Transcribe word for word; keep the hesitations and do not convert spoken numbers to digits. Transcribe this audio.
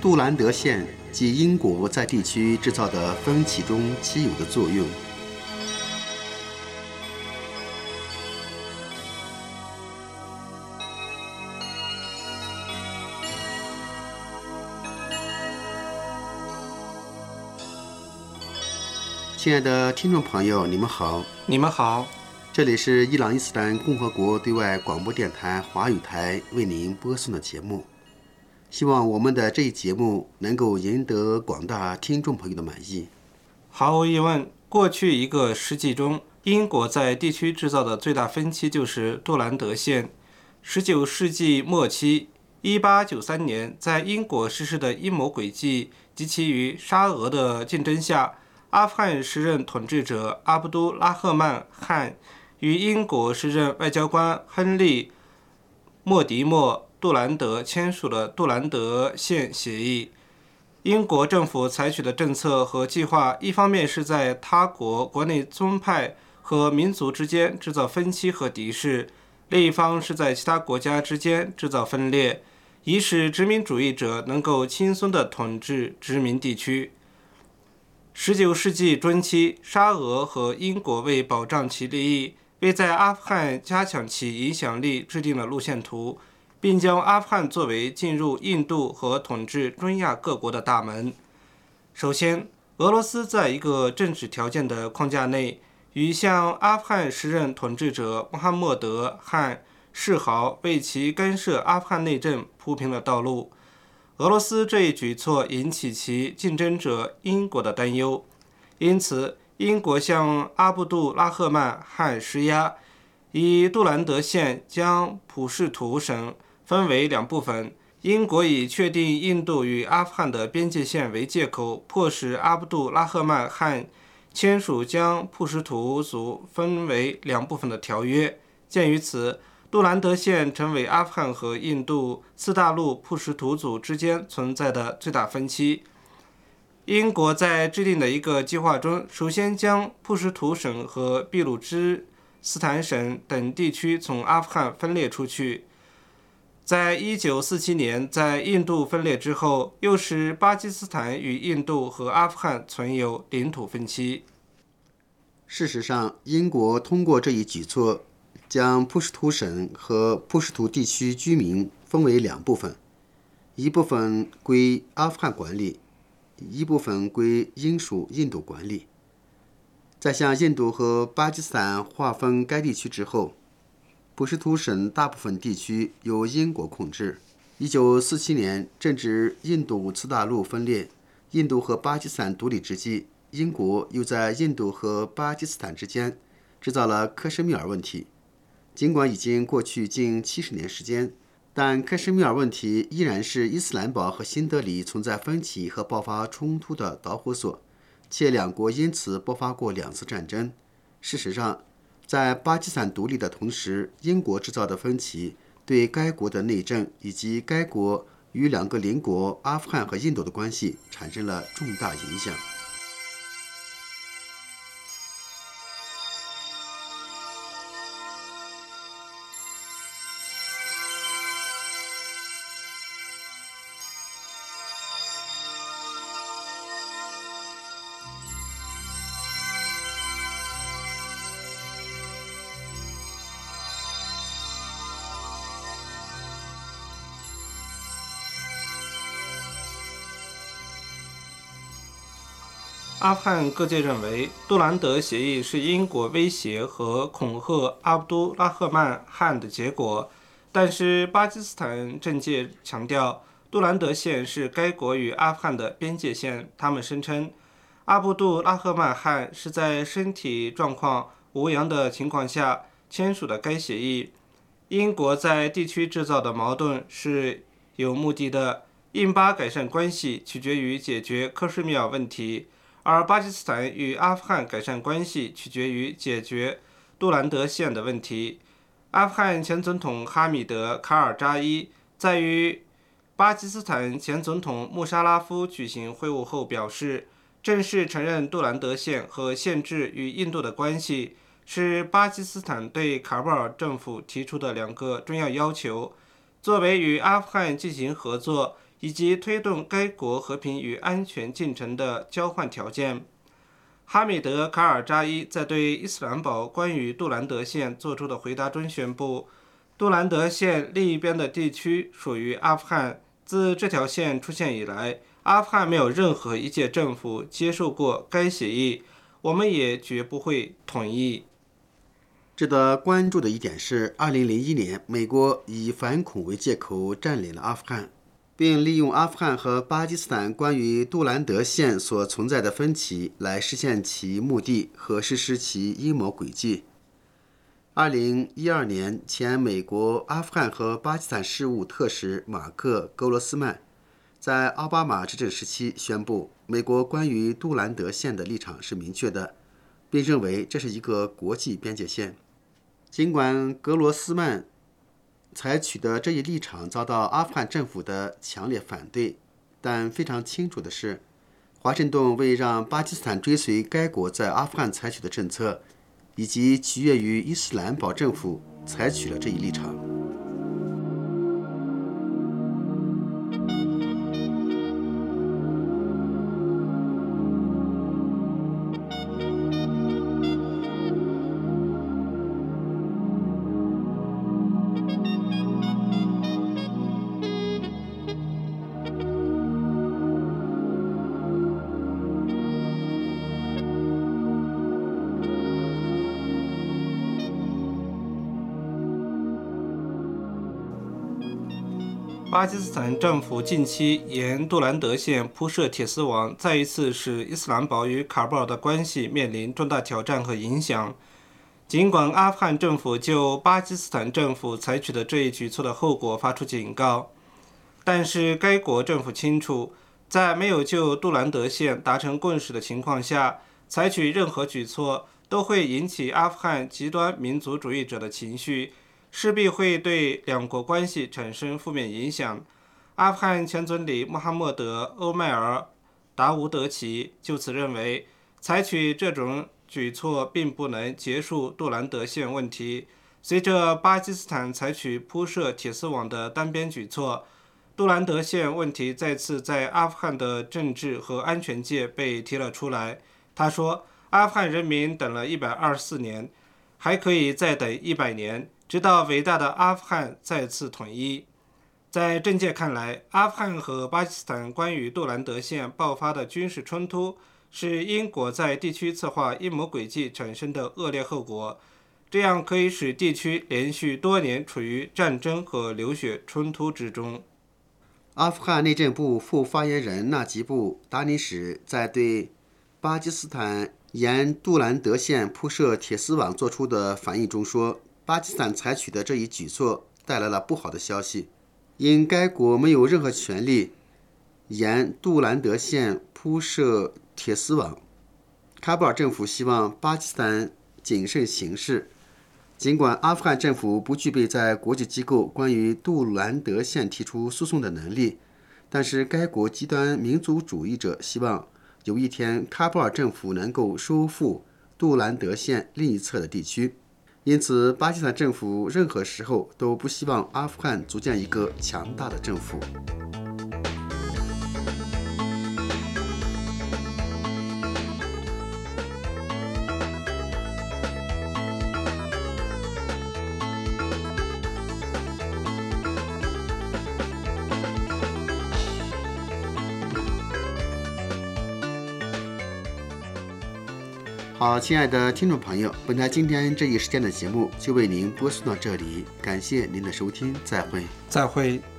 杜兰德线及英国在地区制造的分歧中起有的作用。亲爱的听众朋友，你们好， 你们好， 这里是伊朗伊斯兰共和国对外广播电台华语台为您播送的节目。希望我们的这一节目能够赢得广大听众朋友的满意。 毫无疑问，过去一个世纪中，英国在地区制造的最大分歧就是杜兰德线。十九世纪末期，一八九三年在英国实施的阴谋诡计及其与沙俄的竞争下，阿富汗时任统治者阿卜杜拉赫曼·汗与英国时任外交官亨利·莫迪莫·杜兰德签署了杜兰德线协议。英国政府采取的政策和计划，一方面是在他国国内宗派和民族之间制造分歧和敌视，另一方是在其他国家之间制造分裂，以使殖民主义者能够轻松地统治殖民地区。十九世纪中期，沙俄和英国为保障其利益，为在阿富汗加强其影响力制定了路线图，并将阿富汗作为进入印度和统治中亚各国的大门。首先，俄罗斯在一个政治条件的框架内，与向阿富汗时任统治者穆罕默德·汗示好，为其干涉阿富汗内政铺平了道路。俄罗斯这一举措引起其竞争者英国的担忧，因此英国向阿卜杜拉赫曼·汗施压，以杜兰德线将普什图省分为两部分。英国以确定印度与阿富汗的边界线为借口，迫使阿卜杜拉赫曼·汗签署将普什图族分为两部分的条约。鉴于此，杜兰德线成为阿富汗和印度次大陆普什图族之间存在的最大分歧。英国在制定的一个计划中，首先将普什图省和俾路支斯坦省等地区从阿富汗分裂出去。在一九四七年在印度分裂之后，又使巴基斯坦与印度和阿富汗存有领土分歧。 事实上，英国通过这一举措，将普什图省和普什图地区居民分为两部分，一部分归阿富汗管理，一部分归英属印度管理。在向印度和巴基斯坦划分该地区之后，普什图省大部分地区由英国控制。一九四七年正值印度次大陆分裂，印度和巴基斯坦独立之际，英国又在印度和巴基斯坦之间制造了克什米尔问题。尽管已经过去近七十年时间，但克什米尔问题依然是伊斯兰堡和新德里存在分歧和爆发冲突的导火索，且两国因此爆发过两次战争。事实上，在巴基斯坦独立的同时，英国制造的分歧对该国的内政以及该国与两个邻国阿富汗和印度的关系产生了重大影响。 阿富汗各界认为，杜兰德协议是英国威胁和恐吓阿卜杜拉赫曼·汗的结果，但是巴基斯坦政界强调，杜兰德线是该国与阿富汗的边界线。他们声称，阿卜杜拉赫曼·汗是在身体状况无恙的情况下签署的该协议。英国在地区制造的矛盾是有目的的，印巴改善关系取决于解决克什米尔问题，而巴基斯坦与阿富汗改善关系取决于解决杜兰德线的问题。阿富汗前总统哈米德·卡尔扎伊在与巴基斯坦前总统穆沙拉夫举行会晤后表示，正式承认杜兰德线和限制与印度的关系是巴基斯坦对卡布尔政府提出的两个重要要求。作为与阿富汗进行合作， 以及推动该国和平与安全进程的交换条件。哈米德·卡尔扎伊在对伊斯兰堡关于杜兰德县作出的回答中宣布，杜兰德县另一边的地区属于阿富汗。自这条线出现以来，阿富汗没有任何一届政府接受过该协议，我们也绝不会同意。 值得关注的一点是，二零零一年，美国以反恐为借口占领了阿富汗，并利用阿富汗和巴基斯坦关于杜兰德县所存在的分歧来实现其目的和实施其阴谋诡计。二零一二年，前美国阿富汗和巴基斯坦事务特使马克·格罗斯曼在奥巴马执政时期宣布，美国关于杜兰德县的立场是明确的，并认为这是一个国际边界线。尽管格罗斯曼采取的这一立场遭到阿富汗政府的强烈反对，但非常清楚的是，华盛顿为让巴基斯坦追随该国在阿富汗采取的政策，以及取悦于伊斯兰堡政府，采取了这一立场。 巴基斯坦政府近期沿杜兰德县铺设铁丝网，再一次使伊斯兰堡与喀布尔的关系面临重大挑战和影响。尽管阿富汗政府就巴基斯坦政府采取的这一举措的后果发出警告，但是该国政府清楚，在没有就杜兰德县达成共识的情况下，采取任何举措都会引起阿富汗极端民族主义者的情绪，势必会对两国关系产生负面影响。阿富汗前总理穆罕默德·欧迈尔·达乌德奇就此认为，采取这种举措并不能结束杜兰德县问题。随着巴基斯坦采取铺设铁丝网的单边举措，杜兰德县问题再次在阿富汗的政治和安全界被提了出来。他说，阿富汗人民等了一百二十四年，还可以再等一百年，直到伟大的阿富汗再次统一。在政界看来，阿富汗和巴基斯坦关于杜兰德县爆发的军事冲突是英国在地区策划阴谋诡计产生的恶劣后果，这样可以使地区连续多年处于战争和流血冲突之中。 阿富汗内政部副发言人纳吉布·达尼什在对巴基斯坦沿杜兰德县铺设铁丝网做出的反应中说，巴基斯坦采取的这一举措带来了不好的消息，因该国没有任何权利沿杜兰德县铺设铁丝网。喀布尔政府希望巴基斯坦谨慎行事。尽管阿富汗政府不具备在国际机构关于杜兰德县提出诉讼的能力，但是该国极端民族主义者希望有一天喀布尔政府能够收复杜兰德县另一侧的地区。因此，巴基斯坦政府任何时候都不希望阿富汗组建一个强大的政府。好，亲爱的听众朋友，本台今天这一时间的节目就为您播送到这里，感谢您的收听，再会。 再会。